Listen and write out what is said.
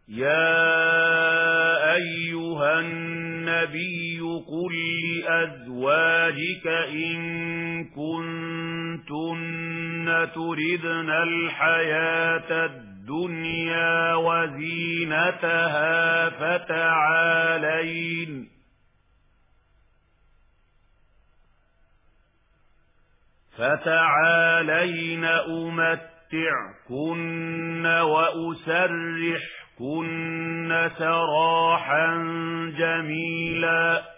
يا أيها النبي قل لأزواجك إن كنتن تردن الحياة الدنيا وزينتها فتعالين أمتعكن وأسرحكن سراحا جميلا